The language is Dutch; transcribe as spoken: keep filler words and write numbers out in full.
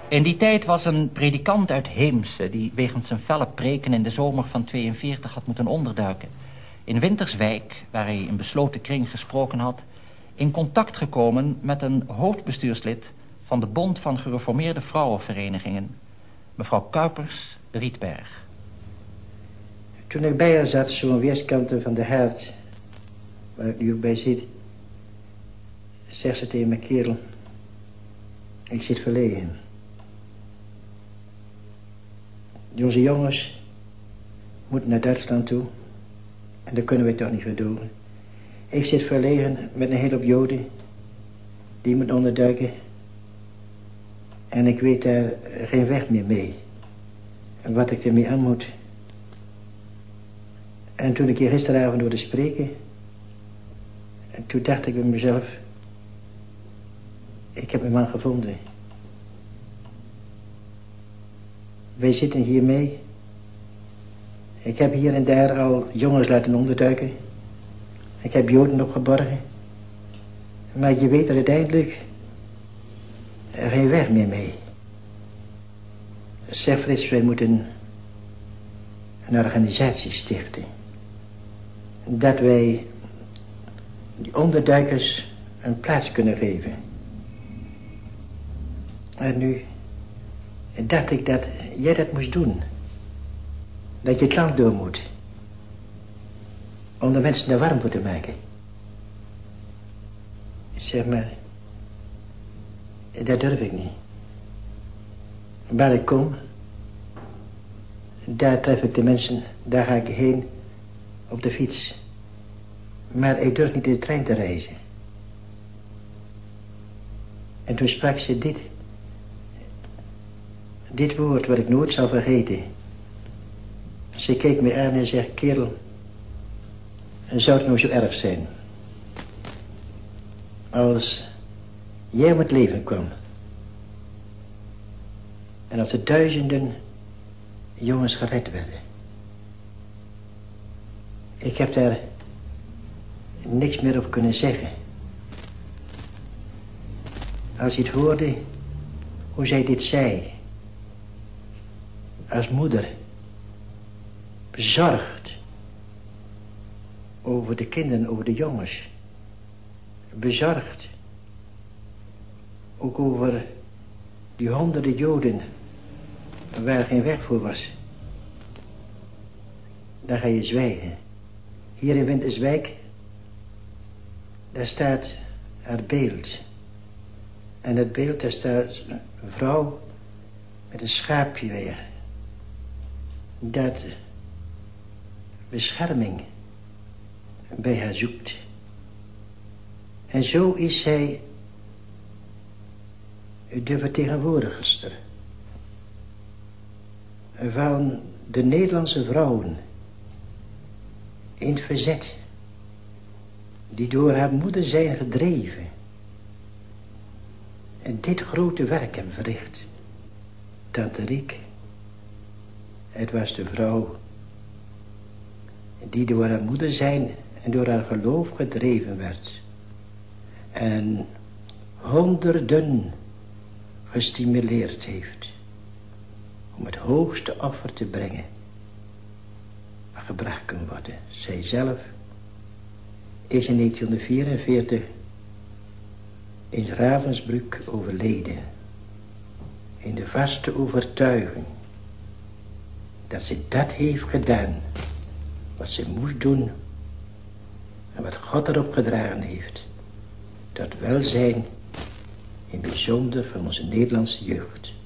In die tijd was een predikant uit Heemse, die wegens zijn felle preken in de zomer van tweeënveertig had moeten onderduiken, in Winterswijk, waar hij in besloten kring gesproken had, in contact gekomen met een hoofdbestuurslid van de Bond van Gereformeerde Vrouwenverenigingen, mevrouw Kuipers-Rietberg. Toen ik bij haar zat, zo aan weerskanten van de haard, waar ik nu ook bij zit, zegt ze tegen mijn kerel: ik zit verlegen. Onze jongens moeten naar Duitsland toe. En daar kunnen we toch niet voor doen. Ik zit verlegen met een hele hoop Joden. Die moeten onderduiken. En ik weet daar geen weg meer mee. En wat ik ermee aan moet. En toen ik hier gisteravond hoorde spreken. En toen dacht ik bij mezelf: ik heb mijn man gevonden. Wij zitten hier mee. Ik heb hier en daar al jongens laten onderduiken. Ik heb Joden opgeborgen. Maar je weet er uiteindelijk er geen weg meer mee. Zeg Frits, wij moeten een organisatie stichten. Dat wij die onderduikers een plaats kunnen geven. En nu dacht ik dat jij dat moest doen. Dat je het land door moet. Om de mensen er warm voor te maken. Zeg maar, dat durf ik niet. Waar ik kom, daar tref ik de mensen, daar ga ik heen op de fiets. Maar ik durf niet in de trein te reizen. En toen sprak ze dit. Dit woord wat ik nooit zal vergeten. Ze keek me aan en zegt: kerel, zou het nou zo erg zijn als jij om het leven kwam en als er duizenden jongens gered werden? Ik heb daar niks meer op kunnen zeggen. Als je het hoorde hoe zij dit zei, als moeder, bezorgd over de kinderen, over de jongens. Bezorgd ook over die honderden Joden waar geen weg voor was. Dan ga je zwijgen. Hier in Winterswijk, daar staat haar beeld. En het beeld, daar staat een vrouw met een schaapje weer. Dat bescherming bij haar zoekt. En zo is zij de vertegenwoordigster van de Nederlandse vrouwen in het verzet, die door haar moeder zijn gedreven en dit grote werk hebben verricht. Tante Riek, het was de vrouw die door haar moeder zijn en door haar geloof gedreven werd. En honderden gestimuleerd heeft om het hoogste offer te brengen wat gebracht kan worden. Zij zelf is in negentienhonderdvierenveertig in Ravensbrück overleden. In de vaste overtuiging dat ze dat heeft gedaan wat ze moest doen en wat God erop gedragen heeft. Dat welzijn in bijzonder van onze Nederlandse jeugd.